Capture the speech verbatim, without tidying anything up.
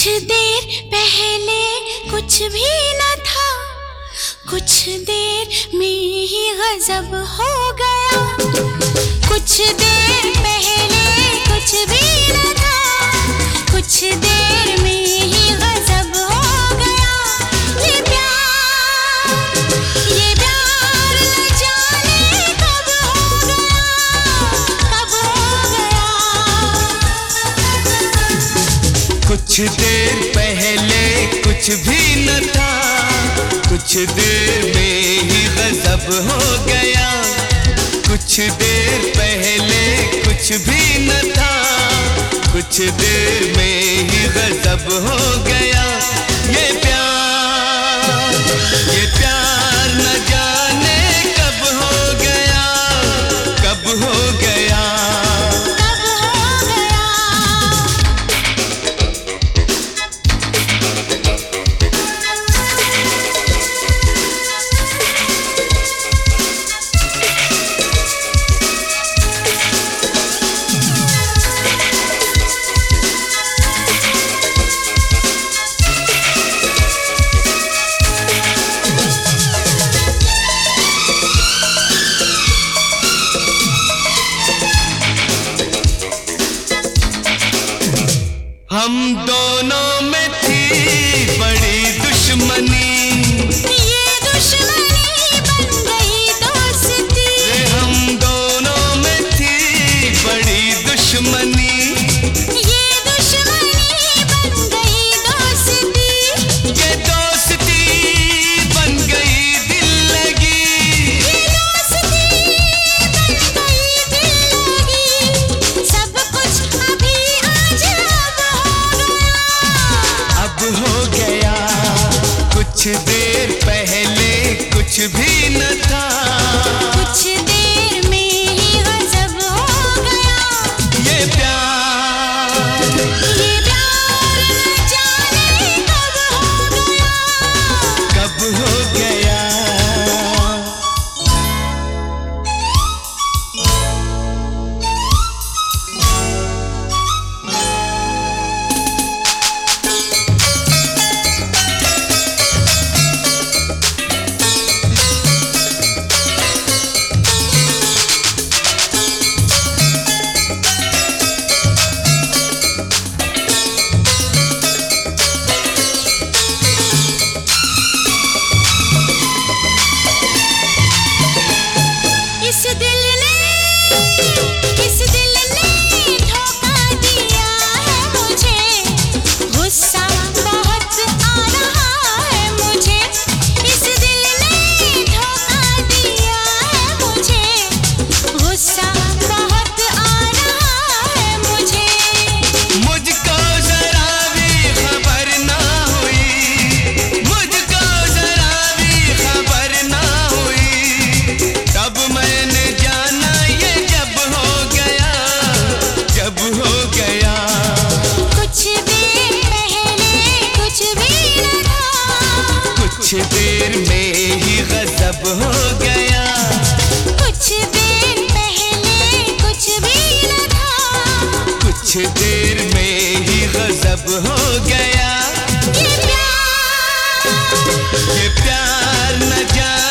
देर पहले कुछ भी न था, कुछ देर में ही गजब हो गया। कुछ देर पहले कुछ भी न था, कुछ देर में ही गजब हो गया। ये प्यार ये प्यार न जाने कब हो गया, कब हो गया। कुछ देर पहले कुछ भी न था, कुछ देर में ही गजब हो गया। कुछ देर पहले कुछ भी न था, कुछ देर में ही गजब हो गया। ये प्यार ये प्यार न जाने कब हो गया, कब हो गया। हम दोनों में थी बड़ी दुश्मनी, ये दुश्मनी बन गई दोस्ती। हम दोनों में थी बड़ी दुश्मनी, ये दुश्मनी बन गई दोस्ती। ये दोस्ती बन गई दिल लगी, ये दोस्ती बन गई दिल लगी। सब कुछ अभी आज अब हो गया। कुछ देर पहले कुछ भी न था, कुछ देर में ही गजब हो गया। ये प्यार ये प्यार न जाने कब हो गया, कब हो गया। इस दिल ने इस दिल ने धोखा दिया है मुझे, गुस्सा बहुत आ रहा है मुझे। इस दिल ने धोखा दिया है मुझे, गुस्सा बहुत आ रहा है मुझे। मुझको जरा भी खबर ना हुई, मुझको जरा भी खबर ना हुई। तब मैंने जाना ये जब हो गया, जब हो गया। कुछ देर पहले कुछ भी न था, कुछ देर में ही गजब हो गया। कुछ देर पहले कुछ भी न था, कुछ देर में ही गजब हो गया। ये प्यार ये प्यार न जाने